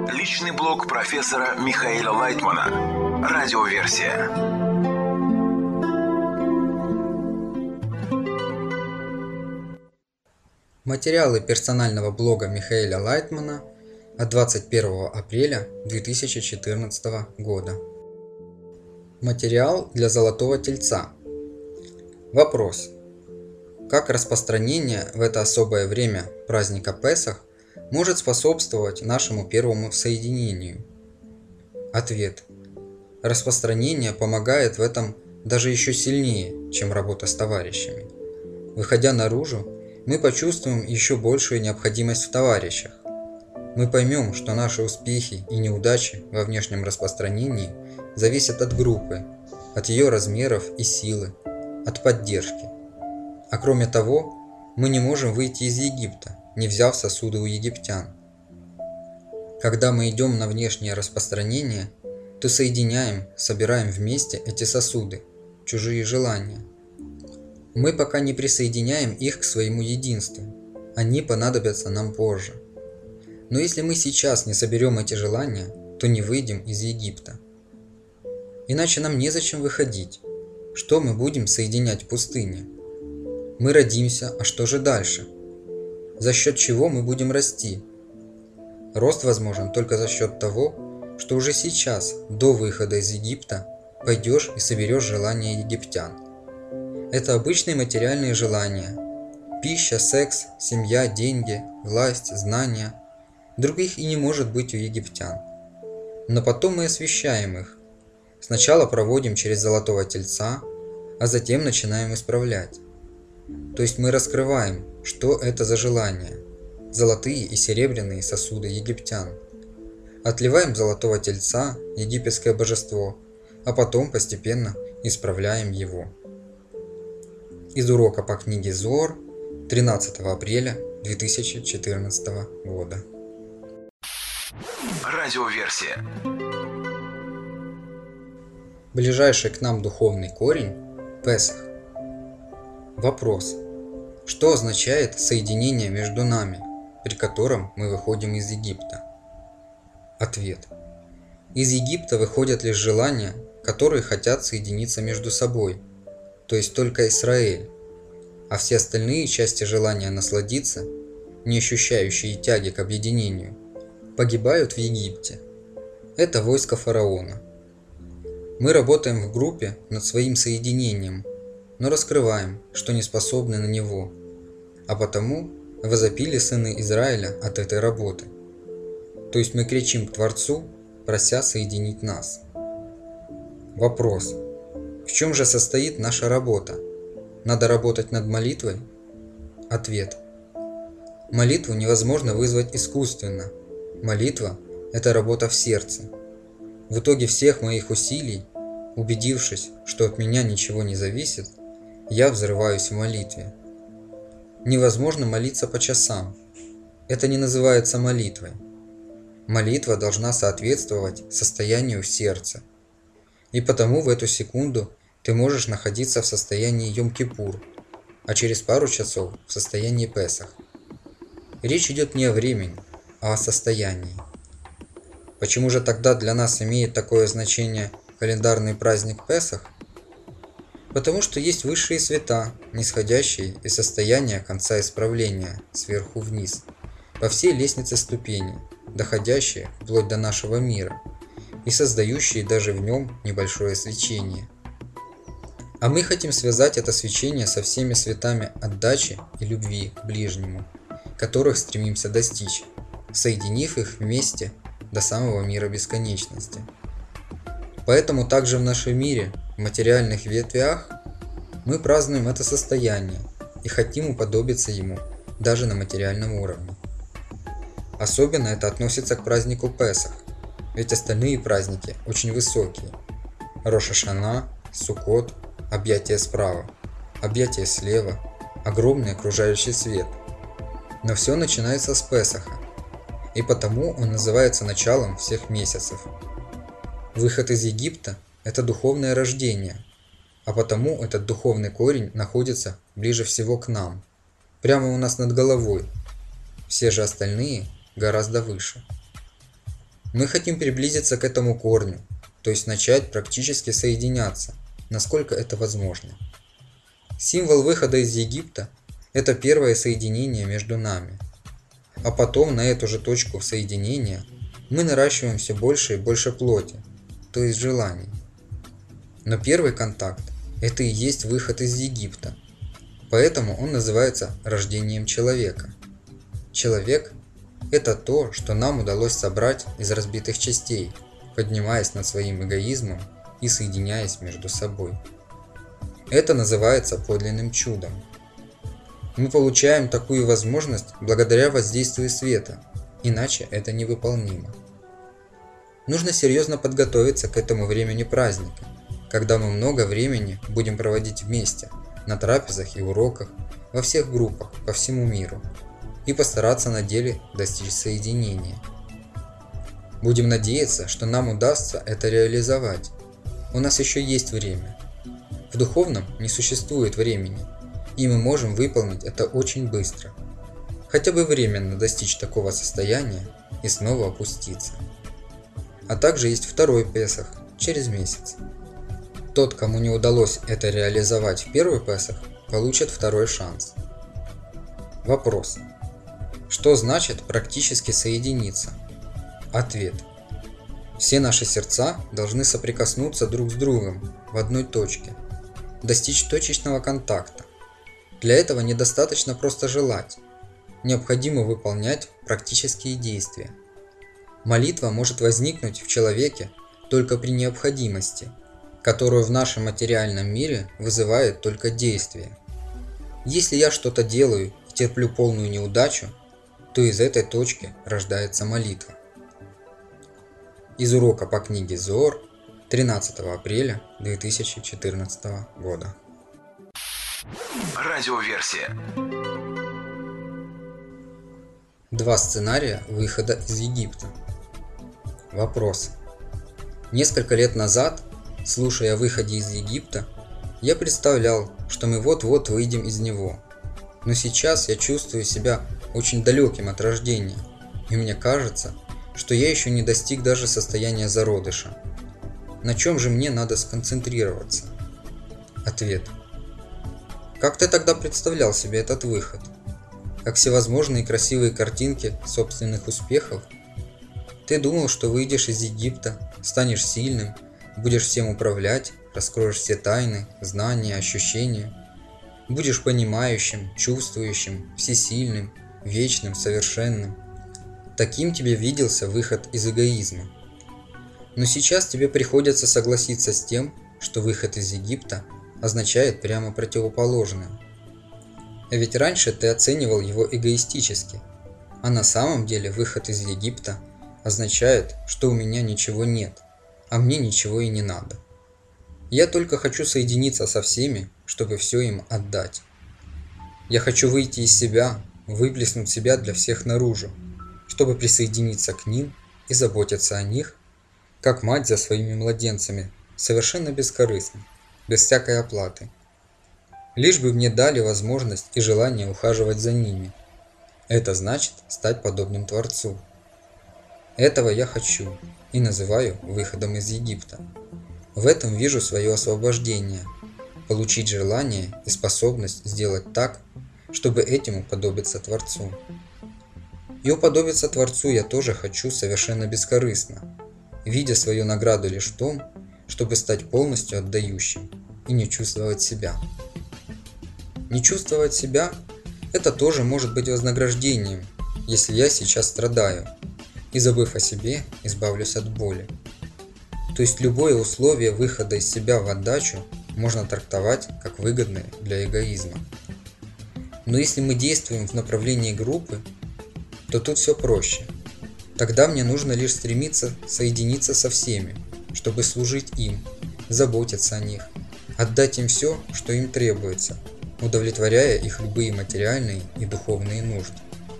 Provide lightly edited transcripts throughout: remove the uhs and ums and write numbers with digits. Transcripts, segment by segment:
Личный блог профессора Михаила Лайтмана. Радиоверсия. Материалы персонального блога Михаила Лайтмана от 21 апреля 2014 года. Материал для Золотого Тельца. Вопрос. Как распространение в это особое время праздника Песах может способствовать нашему первому соединению? Ответ. Распространение помогает в этом даже еще сильнее, чем работа с товарищами. Выходя наружу, мы почувствуем еще большую необходимость в товарищах. Мы поймем, что наши успехи и неудачи во внешнем распространении зависят от группы, от ее размеров и силы, от поддержки. А кроме того, мы не можем выйти из Египта, не взяв сосуды у египтян. Когда мы идем на внешнее распространение, то соединяем, собираем вместе эти сосуды, чужие желания. Мы пока не присоединяем их к своему единству, они понадобятся нам позже. Но если мы сейчас не соберем эти желания, то не выйдем из Египта. Иначе нам незачем выходить. Что мы будем соединять в пустыне? Мы родимся, а что же дальше? За счет чего мы будем расти? Рост возможен только за счет того, что уже сейчас, до выхода из Египта, пойдешь и соберешь желания египтян. Это обычные материальные желания. Пища, секс, семья, деньги, власть, знания. Других и не может быть у египтян. Но потом мы освещаем их. Сначала проводим через Золотого Тельца, а затем начинаем исправлять. То есть мы раскрываем, что это за желания, золотые и серебряные сосуды египтян. Отливаем Золотого Тельца, египетское божество, а потом постепенно исправляем его. Из урока по книге Зоар 13 апреля 2014 года. Радиоверсия. Ближайший к нам духовный корень – Песах. Вопрос. Что означает соединение между нами, при котором мы выходим из Египта? Ответ. Из Египта выходят лишь желания, которые хотят соединиться между собой, то есть только Израиль, а все остальные части желания насладиться, не ощущающие тяги к объединению, погибают в Египте. Это войско фараона. Мы работаем в группе над своим соединением, но раскрываем, что не способны на него, а потому возопили сыны Израиля от этой работы. То есть мы кричим к Творцу, прося соединить нас. Вопрос. В чем же состоит наша работа? Надо работать над молитвой? Ответ. Молитву невозможно вызвать искусственно. Молитва – это работа в сердце. В итоге всех моих усилий, убедившись, что от меня ничего не зависит, я взрываюсь в молитве. Невозможно молиться по часам. Это не называется молитвой. Молитва должна соответствовать состоянию в сердце. И потому в эту секунду ты можешь находиться в состоянии Йом-Кипур, а через пару часов в состоянии Песах. Речь идет не о времени, а о состоянии. Почему же тогда для нас имеет такое значение календарный праздник Песах? Потому что есть высшие света, нисходящие из состояния конца исправления, сверху вниз, по всей лестнице ступеней, доходящие вплоть до нашего мира, и создающие даже в нем небольшое свечение. А мы хотим связать это свечение со всеми светами отдачи и любви к ближнему, которых стремимся достичь, соединив их вместе до самого мира бесконечности. Поэтому также в нашем мире, в материальных ветвях, мы празднуем это состояние и хотим уподобиться ему даже на материальном уровне. Особенно это относится к празднику Песах, ведь остальные праздники очень высокие. Рош ха-Шана, Суккот, объятие справа, объятие слева, огромный окружающий свет. Но все начинается с Песаха, и потому он называется началом всех месяцев. Выход из Египта – это духовное рождение, а потому этот духовный корень находится ближе всего к нам, прямо у нас над головой. Все же остальные гораздо выше. Мы хотим приблизиться к этому корню, то есть начать практически соединяться, насколько это возможно. Символ выхода из Египта – это первое соединение между нами. А потом на эту же точку соединения мы наращиваем все больше и больше плоти, то есть желаний. Но первый контакт – это и есть выход из Египта, поэтому он называется рождением человека. Человек – это то, что нам удалось собрать из разбитых частей, поднимаясь над своим эгоизмом и соединяясь между собой. Это называется подлинным чудом. Мы получаем такую возможность благодаря воздействию света, иначе это невыполнимо. Нужно серьезно подготовиться к этому времени праздника, когда мы много времени будем проводить вместе, на трапезах и уроках, во всех группах по всему миру, и постараться на деле достичь соединения. Будем надеяться, что нам удастся это реализовать. У нас еще есть время. В духовном не существует времени, и мы можем выполнить это очень быстро. Хотя бы временно достичь такого состояния и снова опуститься. А также есть второй Песах, через месяц. Тот, кому не удалось это реализовать в первый Песах, получит второй шанс. Вопрос. Что значит практически соединиться? Ответ. Все наши сердца должны соприкоснуться друг с другом в одной точке, достичь точечного контакта. Для этого недостаточно просто желать. Необходимо выполнять практические действия. Молитва может возникнуть в человеке только при необходимости, которую в нашем материальном мире вызывает только действие. Если я что-то делаю и терплю полную неудачу, то из этой точки рождается молитва. Из урока по книге Зоар 13 апреля 2014 года. Радиоверсия. 2 сценария выхода из Египта. Вопрос. Несколько лет назад, слушая о выходе из Египта, я представлял, что мы вот-вот выйдем из него. Но сейчас я чувствую себя очень далеким от рождения, и мне кажется, что я еще не достиг даже состояния зародыша. На чем же мне надо сконцентрироваться? Ответ. Как ты тогда представлял себе этот выход? Как всевозможные красивые картинки собственных успехов? Ты думал, что выйдешь из Египта, станешь сильным, будешь всем управлять, раскроешь все тайны, знания, ощущения, будешь понимающим, чувствующим, всесильным, вечным, совершенным. Таким тебе виделся выход из эгоизма. Но сейчас тебе приходится согласиться с тем, что выход из Египта означает прямо противоположное. А ведь раньше ты оценивал его эгоистически, а на самом деле выход из Египта означает, что у меня ничего нет, а мне ничего и не надо. Я только хочу соединиться со всеми, чтобы все им отдать. Я хочу выйти из себя, выплеснуть себя для всех наружу, чтобы присоединиться к ним и заботиться о них, как мать за своими младенцами, совершенно бескорыстно, без всякой оплаты. Лишь бы мне дали возможность и желание ухаживать за ними. Это значит стать подобным Творцу. Этого я хочу и называю выходом из Египта. В этом вижу свое освобождение, получить желание и способность сделать так, чтобы этим уподобиться Творцу. И уподобиться Творцу я тоже хочу совершенно бескорыстно, видя свою награду лишь в том, чтобы стать полностью отдающим и не чувствовать себя. Не чувствовать себя – это тоже может быть вознаграждением, если я сейчас страдаю, и, забыв о себе, избавлюсь от боли. То есть любое условие выхода из себя в отдачу можно трактовать как выгодное для эгоизма. Но если мы действуем в направлении группы, то тут все проще. Тогда мне нужно лишь стремиться соединиться со всеми, чтобы служить им, заботиться о них, отдать им все, что им требуется, удовлетворяя их любые материальные и духовные нужды.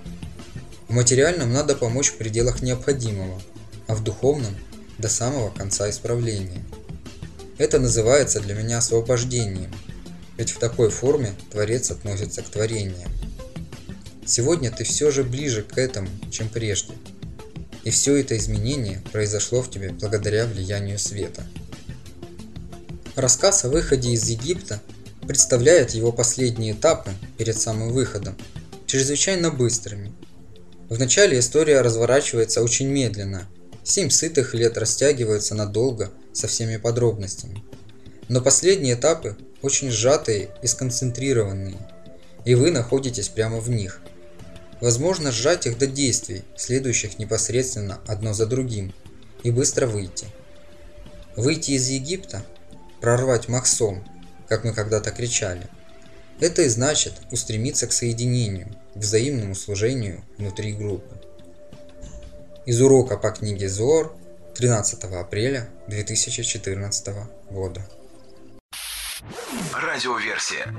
В материальном надо помочь в пределах необходимого, а в духовном – до самого конца исправления. Это называется для меня освобождением, ведь в такой форме Творец относится к творениям. Сегодня ты все же ближе к этому, чем прежде. И все это изменение произошло в тебе благодаря влиянию света. Рассказ о выходе из Египта представляет его последние этапы перед самым выходом чрезвычайно быстрыми. Вначале история разворачивается очень медленно, 7 сытых лет растягиваются надолго со всеми подробностями. Но последние этапы очень сжатые и сконцентрированные, и вы находитесь прямо в них. Возможно сжать их до действий, следующих непосредственно одно за другим, и быстро выйти. Выйти из Египта, прорвать Махсом, как мы когда-то кричали, это и значит устремиться к соединению, к взаимному служению внутри группы. Из урока по книге Зоар 13 апреля 2014 года. Радиоверсия.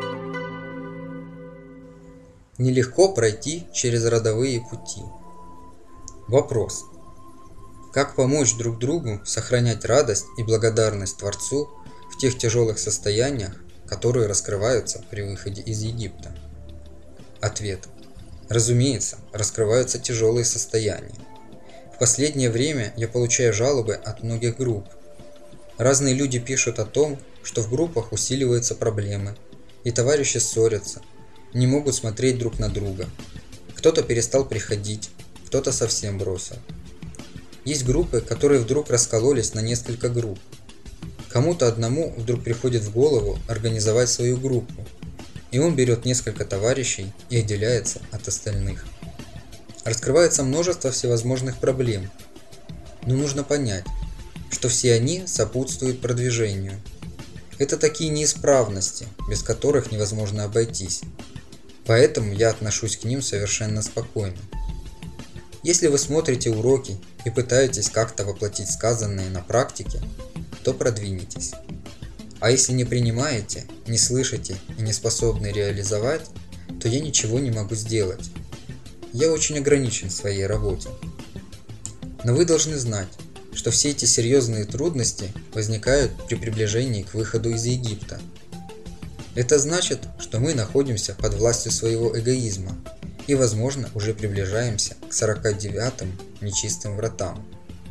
Нелегко пройти через родовые пути. Вопрос. Как помочь друг другу сохранять радость и благодарность Творцу в тех тяжелых состояниях, которые раскрываются при выходе из Египта? Ответ. Разумеется, раскрываются тяжелые состояния. В последнее время я получаю жалобы от многих групп. Разные люди пишут о том, что в группах усиливаются проблемы, и товарищи ссорятся, не могут смотреть друг на друга. Кто-то перестал приходить, кто-то совсем бросил. Есть группы, которые вдруг раскололись на несколько групп. Кому-то одному вдруг приходит в голову организовать свою группу, и он берет несколько товарищей и отделяется от остальных. Раскрывается множество всевозможных проблем, но нужно понять, что все они сопутствуют продвижению. Это такие неисправности, без которых невозможно обойтись. Поэтому я отношусь к ним совершенно спокойно. Если вы смотрите уроки и пытаетесь как-то воплотить сказанное на практике, то продвинетесь. А если не принимаете, не слышите и не способны реализовать, то я ничего не могу сделать. Я очень ограничен в своей работе. Но вы должны знать, что все эти серьезные трудности возникают при приближении к выходу из Египта. Это значит, что мы находимся под властью своего эгоизма и, возможно, уже приближаемся к 49-м нечистым вратам.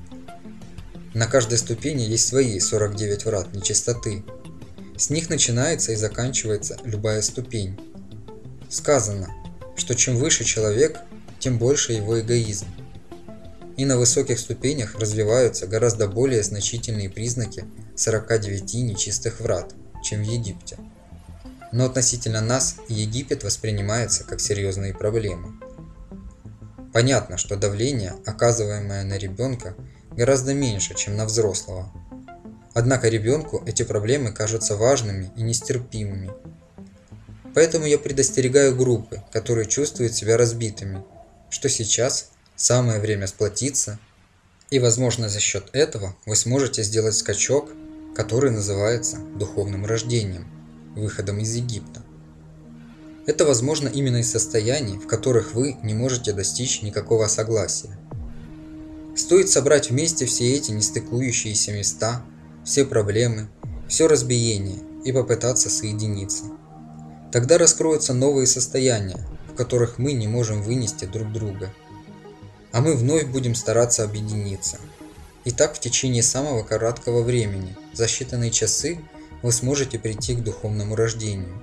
На каждой ступени есть свои 49 врат нечистоты. С них начинается и заканчивается любая ступень. Сказано, что чем выше человек, тем больше его эгоизм. И на высоких ступенях развиваются гораздо более значительные признаки 49 нечистых врат, чем в Египте. Но относительно нас Египет воспринимается как серьезные проблемы. Понятно, что давление, оказываемое на ребенка, гораздо меньше, чем на взрослого. Однако ребенку эти проблемы кажутся важными и нестерпимыми. Поэтому я предостерегаю группы, которые чувствуют себя разбитыми, что сейчас самое время сплотиться, и, возможно, за счет этого вы сможете сделать скачок, который называется духовным рождением, выходом из Египта. Это возможно именно из состояний, в которых вы не можете достичь никакого согласия. Стоит собрать вместе все эти нестыкующиеся места, все проблемы, все разбиение и попытаться соединиться. Тогда раскроются новые состояния, в которых мы не можем вынести друг друга. А мы вновь будем стараться объединиться. И так в течение самого короткого времени, за считанные часы, вы сможете прийти к духовному рождению.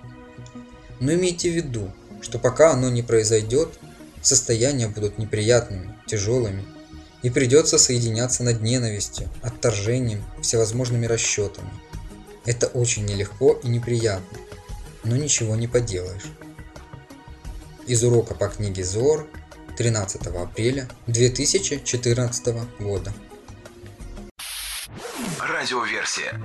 Но имейте в виду, что пока оно не произойдет, состояния будут неприятными, тяжелыми, и придется соединяться над ненавистью, отторжением, всевозможными расчетами. Это очень нелегко и неприятно, но ничего не поделаешь. Из урока по книге Зоар 13 апреля 2014 года. Радиоверсия.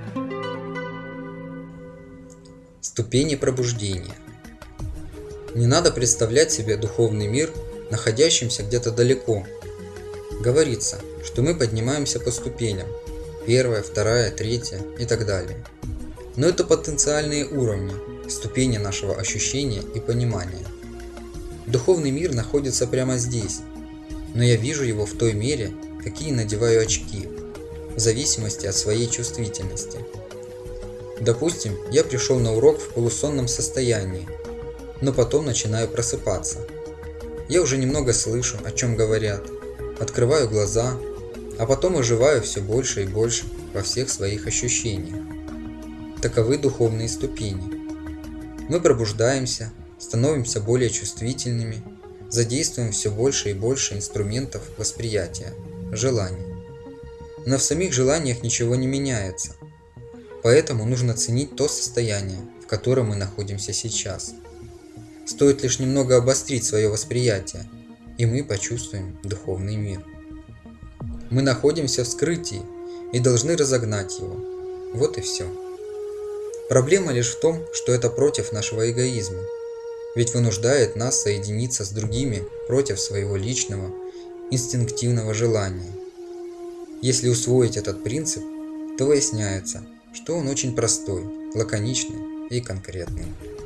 Ступени пробуждения. Не надо представлять себе духовный мир, находящимся где-то далеко. Говорится, что мы поднимаемся по ступеням, 1, 2, 3 и так далее. Но это потенциальные уровни, ступени нашего ощущения и понимания. Духовный мир находится прямо здесь, но я вижу его в той мере, какие надеваю очки, в зависимости от своей чувствительности. Допустим, я пришел на урок в полусонном состоянии, но потом начинаю просыпаться. Я уже немного слышу, о чем говорят, открываю глаза, а потом оживаю все больше и больше во всех своих ощущениях. Таковы духовные ступени. Мы пробуждаемся, становимся более чувствительными, задействуем все больше и больше инструментов восприятия, желаний. Но в самих желаниях ничего не меняется, поэтому нужно ценить то состояние, в котором мы находимся сейчас. Стоит лишь немного обострить свое восприятие, и мы почувствуем духовный мир. Мы находимся в скрытии и должны разогнать его. Вот и все. Проблема лишь в том, что это против нашего эгоизма, ведь вынуждает нас соединиться с другими против своего личного, инстинктивного желания. Если усвоить этот принцип, то выясняется, что он очень простой, лаконичный и конкретный.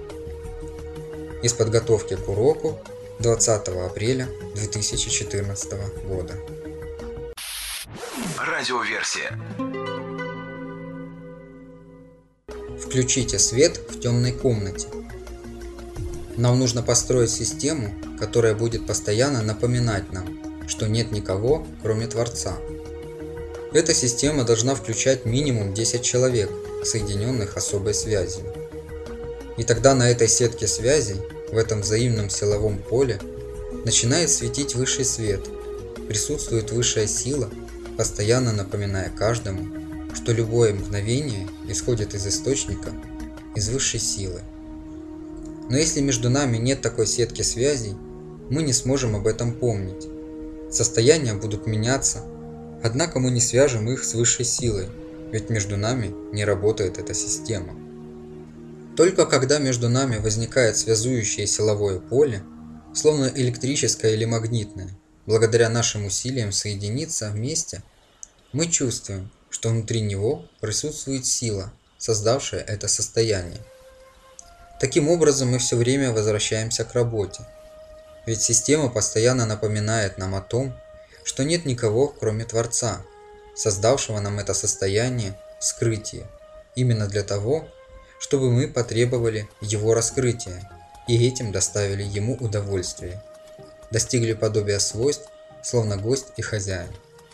Из подготовки к уроку 20 апреля 2014 года. Радиоверсия. Включите свет в темной комнате. Нам нужно построить систему, которая будет постоянно напоминать нам, что нет никого, кроме Творца. Эта система должна включать минимум 10 человек, соединенных особой связью. И тогда на этой сетке связей, в этом взаимном силовом поле, начинает светить высший свет, присутствует высшая сила, постоянно напоминая каждому, что любое мгновение исходит из источника, из высшей силы. Но если между нами нет такой сетки связей, мы не сможем об этом помнить. Состояния будут меняться, однако мы не свяжем их с высшей силой, ведь между нами не работает эта система. Только когда между нами возникает связующее силовое поле, словно электрическое или магнитное, благодаря нашим усилиям соединиться вместе, мы чувствуем, что внутри него присутствует сила, создавшая это состояние. Таким образом мы все время возвращаемся к работе, ведь система постоянно напоминает нам о том, что нет никого, кроме Творца, создавшего нам это состояние в скрытии, именно для того, чтобы мы потребовали его раскрытия и этим доставили ему удовольствие, достигли подобия свойств, словно гость и хозяин.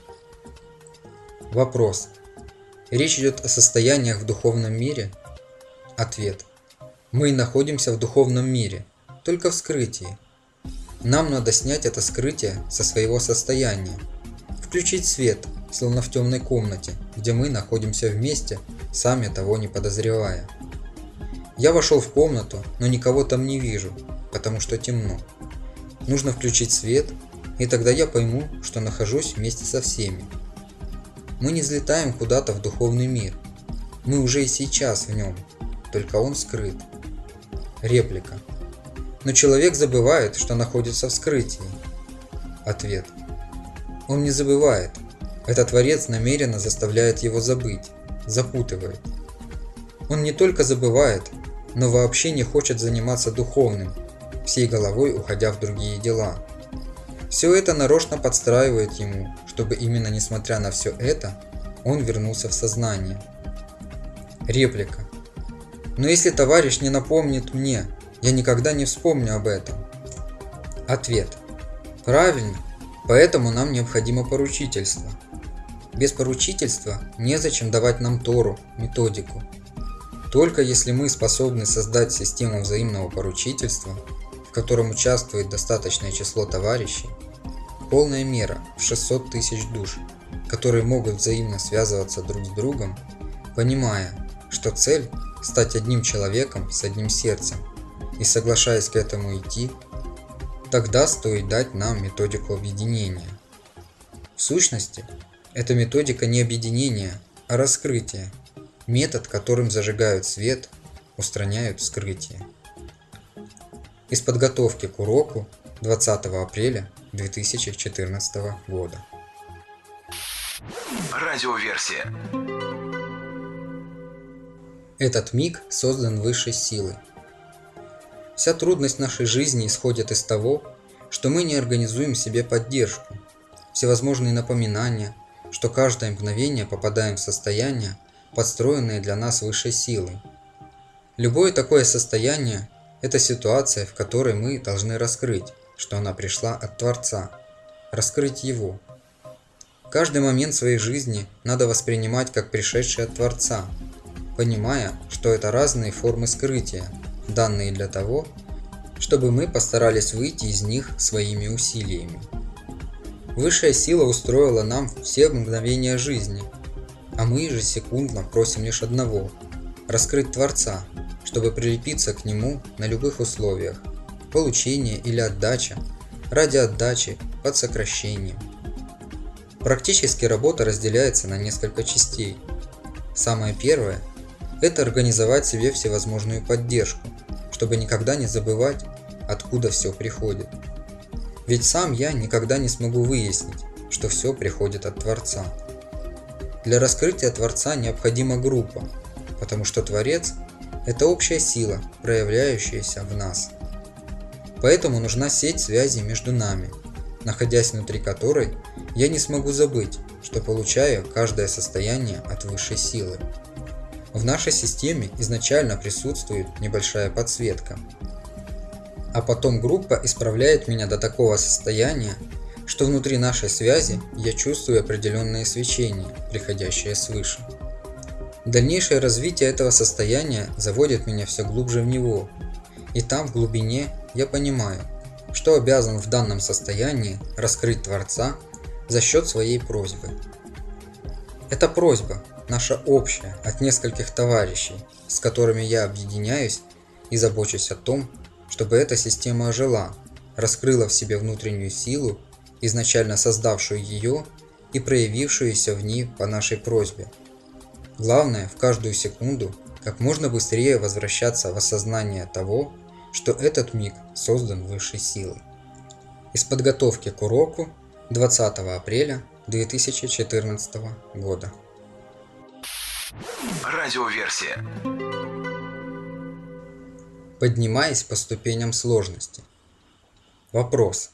Вопрос. Речь идет о состояниях в духовном мире? Ответ. Мы находимся в духовном мире, только в скрытии. Нам надо снять это скрытие со своего состояния, включить свет, словно в темной комнате, где мы находимся вместе, сами того не подозревая. Я вошел в комнату, но никого там не вижу, потому что темно. Нужно включить свет, и тогда я пойму, что нахожусь вместе со всеми. Мы не взлетаем куда-то в духовный мир. Мы уже и сейчас в нем, только он скрыт. Реплика. Но человек забывает, что находится в скрытии. Ответ. Он не забывает. Этот Творец намеренно заставляет его забыть, запутывает. Он не только забывает, но вообще не хочет заниматься духовным, всей головой уходя в другие дела. Все это нарочно подстраивает ему, чтобы именно несмотря на все это, он вернулся в сознание. Реплика. Но если товарищ не напомнит мне, я никогда не вспомню об этом. Ответ. Правильно, поэтому нам необходимо поручительство. Без поручительства незачем давать нам Тору, методику. Только если мы способны создать систему взаимного поручительства, в котором участвует достаточное число товарищей, полная мера в 600 тысяч душ, которые могут взаимно связываться друг с другом, понимая, что цель – стать одним человеком с одним сердцем, и соглашаясь к этому идти, тогда стоит дать нам методику объединения. В сущности, эта методика не объединения, а раскрытия, метод, которым зажигают свет, устраняют скрытие. Из подготовки к уроку 20 апреля 2014 года. Радиоверсия. Этот миг создан высшей силой. Вся трудность нашей жизни исходит из того, что мы не организуем себе поддержку, всевозможные напоминания, что каждое мгновение попадаем в состояние, подстроенное для нас высшей силой. Любое такое состояние – это ситуация, в которой мы должны раскрыть, что она пришла от Творца, раскрыть Его, Каждый момент своей жизни надо воспринимать как пришедший от Творца, понимая, что это разные формы скрытия, данные для того, чтобы мы постарались выйти из них своими усилиями. Высшая сила устроила нам все мгновения жизни, а мы ежесекундно просим лишь одного – раскрыть Творца, чтобы прилепиться к Нему на любых условиях, получение или отдача, ради отдачи, под сокращением. Практически работа разделяется на несколько частей. Самое первое – это организовать себе всевозможную поддержку, чтобы никогда не забывать, откуда все приходит. Ведь сам я никогда не смогу выяснить, что все приходит от Творца. Для раскрытия Творца необходима группа, потому что Творец – это общая сила, проявляющаяся в нас. Поэтому нужна сеть связей между нами, находясь внутри которой я не смогу забыть, что получаю каждое состояние от высшей силы. В нашей системе изначально присутствует небольшая подсветка. А потом группа исправляет меня до такого состояния, что внутри нашей связи я чувствую определенное свечение, приходящее свыше. Дальнейшее развитие этого состояния заводит меня все глубже в него, и там в глубине я понимаю, что обязан в данном состоянии раскрыть Творца за счет своей просьбы. Эта просьба наша общая от нескольких товарищей, с которыми я объединяюсь и забочусь о том, чтобы эта система ожила, раскрыла в себе внутреннюю силу, изначально создавшую ее и проявившуюся в ней по нашей просьбе. Главное, в каждую секунду как можно быстрее возвращаться в осознание того, что этот миг создан высшей силой. Из подготовки к уроку 20 апреля 2014 года. Радиоверсия. Поднимаясь по ступеням сложности. Вопрос.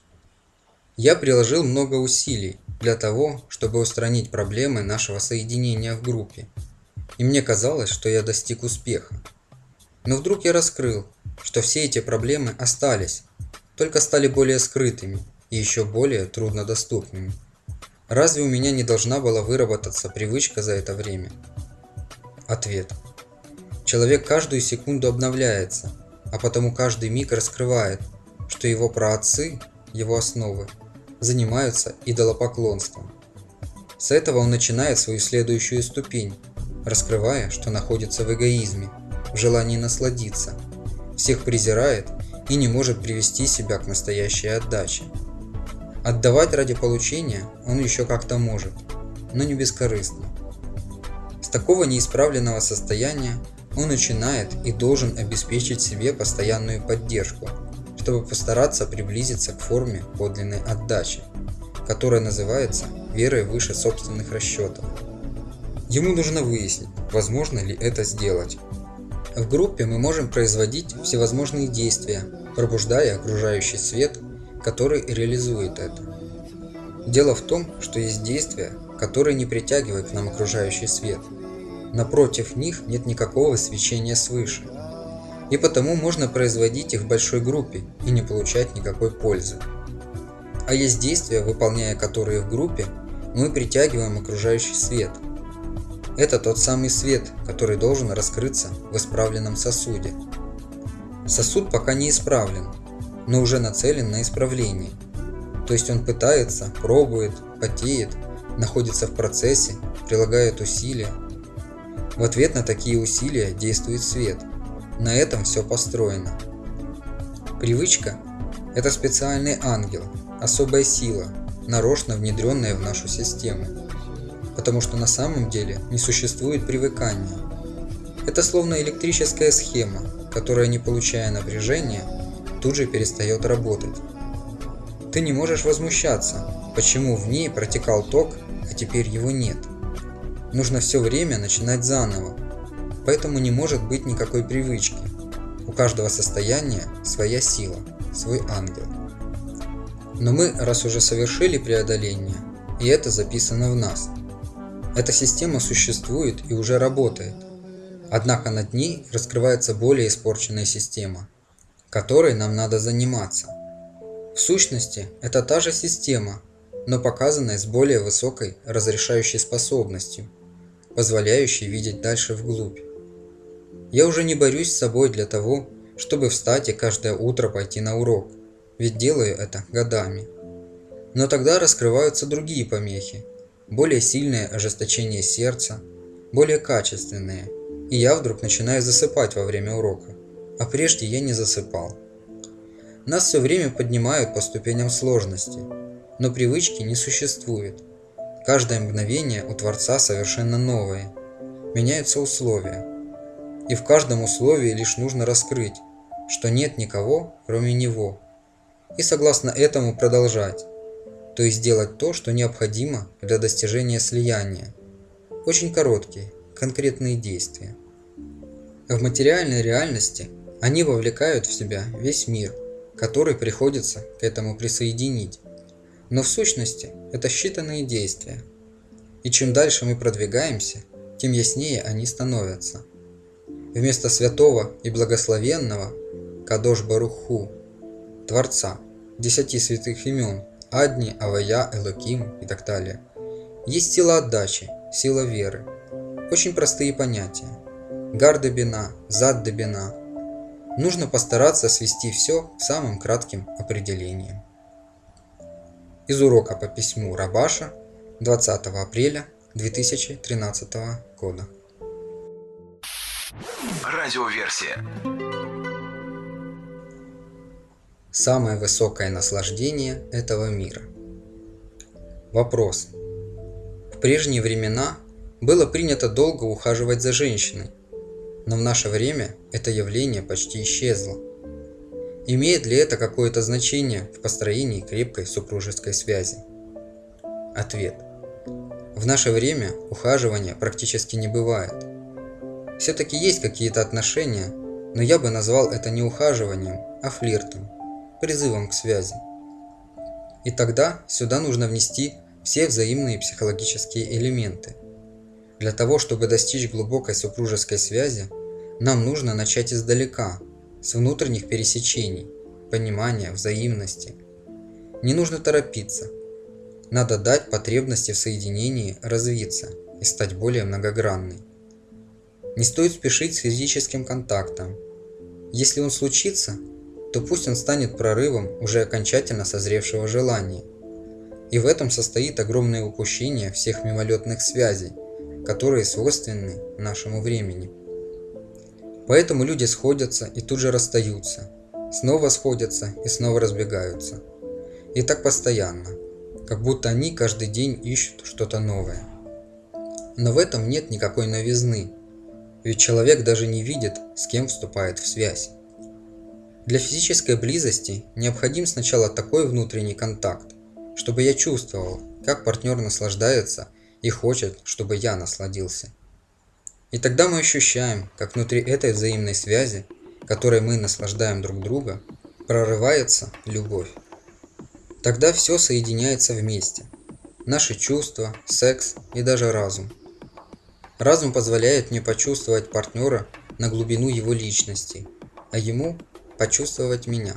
Я приложил много усилий для того, чтобы устранить проблемы нашего соединения в группе, и мне казалось, что я достиг успеха. Но вдруг я раскрыл, что все эти проблемы остались, только стали более скрытыми и еще более труднодоступными. Разве у меня не должна была выработаться привычка за это время? Ответ. Человек каждую секунду обновляется, а потому каждый миг раскрывает, что его праотцы, его основы, занимаются идолопоклонством. С этого он начинает свою следующую ступень, раскрывая, что находится в эгоизме, в желании насладиться, всех презирает и не может привести себя к настоящей отдаче. Отдавать ради получения он еще как-то может, но не бескорыстно. С такого неисправленного состояния он начинает и должен обеспечить себе постоянную поддержку, чтобы постараться приблизиться к форме подлинной отдачи, которая называется верой выше собственных расчетов. Ему нужно выяснить, возможно ли это сделать. В группе мы можем производить всевозможные действия, пробуждая окружающий свет, который реализует это. Дело в том, что есть действия, которые не притягивают к нам окружающий свет. Напротив них нет никакого свечения свыше. И потому можно производить их в большой группе и не получать никакой пользы. А есть действия, выполняя которые в группе, мы притягиваем окружающий свет. Это тот самый свет, который должен раскрыться в исправленном сосуде. Сосуд пока не исправлен, но уже нацелен на исправление. То есть он пытается, пробует, потеет, находится в процессе, прилагает усилия. В ответ на такие усилия действует свет. На этом все построено. Привычка – это специальный ангел, особая сила, нарочно внедренная в нашу систему. Потому что на самом деле не существует привыкания. Это словно электрическая схема, которая, не получая напряжения, тут же перестает работать. Ты не можешь возмущаться, почему в ней протекал ток, а теперь его нет. Нужно все время начинать заново, поэтому не может быть никакой привычки. У каждого состояния своя сила, свой ангел. Но мы, раз уже совершили преодоление, и это записано в нас, эта система существует и уже работает. Однако над ней раскрывается более испорченная система, которой нам надо заниматься. В сущности, это та же система, но показанной с более высокой разрешающей способностью, позволяющей видеть дальше вглубь. Я уже не борюсь с собой для того, чтобы встать и каждое утро пойти на урок, ведь делаю это годами. Но тогда раскрываются другие помехи, более сильное ожесточение сердца, более качественные, и я вдруг начинаю засыпать во время урока, а прежде я не засыпал. Нас все время поднимают по ступеням сложности, но привычки не существует. Каждое мгновение у Творца совершенно новое, меняются условия, и в каждом условии лишь нужно раскрыть, что нет никого, кроме Него, и согласно этому продолжать, то есть делать то, что необходимо для достижения слияния. Очень короткие, конкретные действия. В материальной реальности они вовлекают в себя весь мир, который приходится к этому присоединить. Но в сущности это считанные действия. И чем дальше мы продвигаемся, тем яснее они становятся. Вместо святого и благословенного Кадош Барух Ху, Творца, 10 святых имен, Адни, Авая, Элоким и так далее, есть сила отдачи, сила веры. Очень простые понятия. Гарда бина, задда бина. Нужно постараться свести все к самым кратким определениям. Из урока по письму Рабаша 20 апреля 2013 года. Радиоверсия. Самое высокое наслаждение этого мира. Вопрос. В прежние времена было принято долго ухаживать за женщиной, но в наше время это явление почти исчезло. Имеет ли это какое-то значение в построении крепкой супружеской связи? Ответ. В наше время ухаживания практически не бывает. Все-таки есть какие-то отношения, но я бы назвал это не ухаживанием, а флиртом, призывом к связи. И тогда сюда нужно внести все взаимные психологические элементы. Для того, чтобы достичь глубокой супружеской связи, нам нужно начать издалека, с внутренних пересечений, понимания, взаимности. Не нужно торопиться. Надо дать потребности в соединении развиться и стать более многогранной. Не стоит спешить с физическим контактом. Если он случится, то пусть он станет прорывом уже окончательно созревшего желания. И в этом состоит огромное упущение всех мимолетных связей, которые свойственны нашему времени. Поэтому люди сходятся и тут же расстаются, снова сходятся и снова разбегаются. И так постоянно, как будто они каждый день ищут что-то новое. Но в этом нет никакой новизны, ведь человек даже не видит, с кем вступает в связь. Для физической близости необходим сначала такой внутренний контакт, чтобы я чувствовал, как партнер наслаждается и хочет, чтобы я насладился. И тогда мы ощущаем, как внутри этой взаимной связи, которой мы наслаждаем друг друга, прорывается любовь. Тогда все соединяется вместе. Наши чувства, секс и даже разум. Разум позволяет мне почувствовать партнера на глубину его личности, а ему почувствовать меня.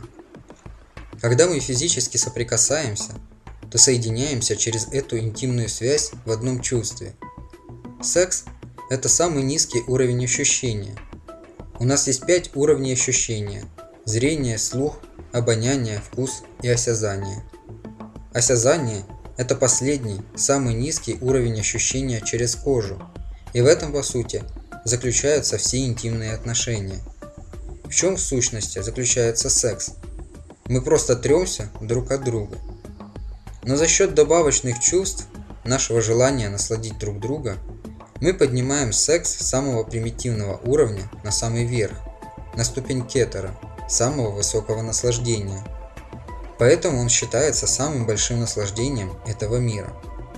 Когда мы физически соприкасаемся, то соединяемся через эту интимную связь в одном чувстве. Секс – это самый низкий уровень ощущения. У нас есть 5 уровней ощущения – зрение, слух, обоняние, вкус и осязание. Осязание – это последний, самый низкий уровень ощущения через кожу, и в этом, по сути, заключаются все интимные отношения. В чем в сущности заключается секс? Мы просто тремся друг от друга. Но за счет добавочных чувств, нашего желания насладить друг друга, мы поднимаем секс с самого примитивного уровня на самый верх, на ступень кетера, самого высокого наслаждения. Поэтому он считается самым большим наслаждением этого мира.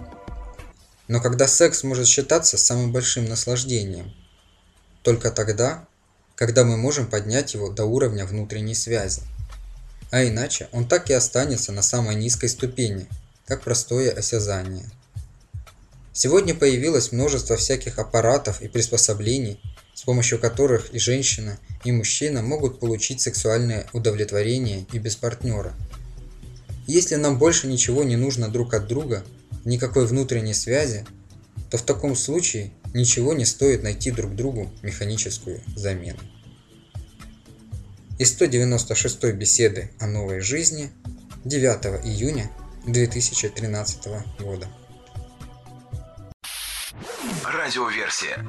Но когда секс может считаться самым большим наслаждением? Только тогда, когда мы можем поднять его до уровня внутренней связи. А иначе он так и останется на самой низкой ступени, как простое осязание. Сегодня появилось множество всяких аппаратов и приспособлений, с помощью которых и женщина, и мужчина могут получить сексуальное удовлетворение и без партнера. Если нам больше ничего не нужно друг от друга, никакой внутренней связи, то в таком случае ничего не стоит найти друг другу механическую замену. Из 196-й беседы о новой жизни 9 июня 2013 года. Радиоверсия.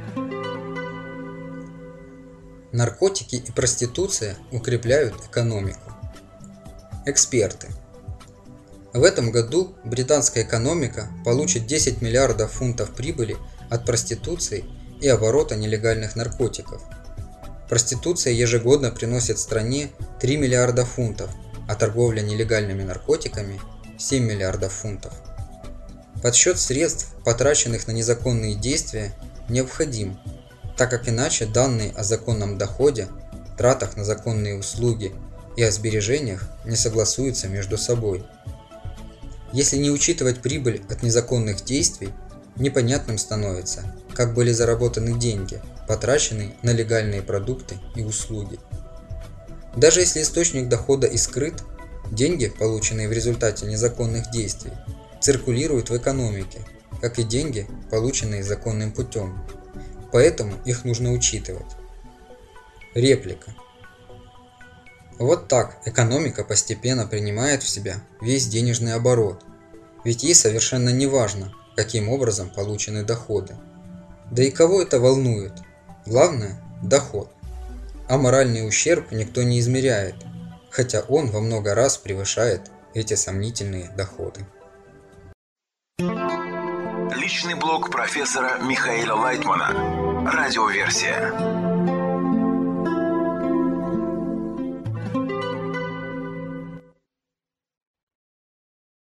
Наркотики и проституция укрепляют экономику. Эксперты. В этом году британская экономика получит 10 миллиардов фунтов прибыли от проституции и оборота нелегальных наркотиков. Проституция ежегодно приносит стране 3 миллиарда фунтов, а торговля нелегальными наркотиками – 7 миллиардов фунтов. Подсчет средств, потраченных на незаконные действия, необходим, так как иначе данные о законном доходе, тратах на законные услуги и о сбережениях не согласуются между собой. Если не учитывать прибыль от незаконных действий, непонятным становится, как были заработаны деньги, потраченные на легальные продукты и услуги. Даже если источник дохода и скрыт, деньги, полученные в результате незаконных действий, циркулируют в экономике, как и деньги, полученные законным путем. Поэтому их нужно учитывать. Реплика. Вот так экономика постепенно принимает в себя весь денежный оборот, ведь ей совершенно не важно, каким образом получены доходы. Да и кого это волнует? Главное – доход. А моральный ущерб никто не измеряет, хотя он во много раз превышает эти сомнительные доходы. Личный блог профессора Михаила Лайтмана. Радиоверсия.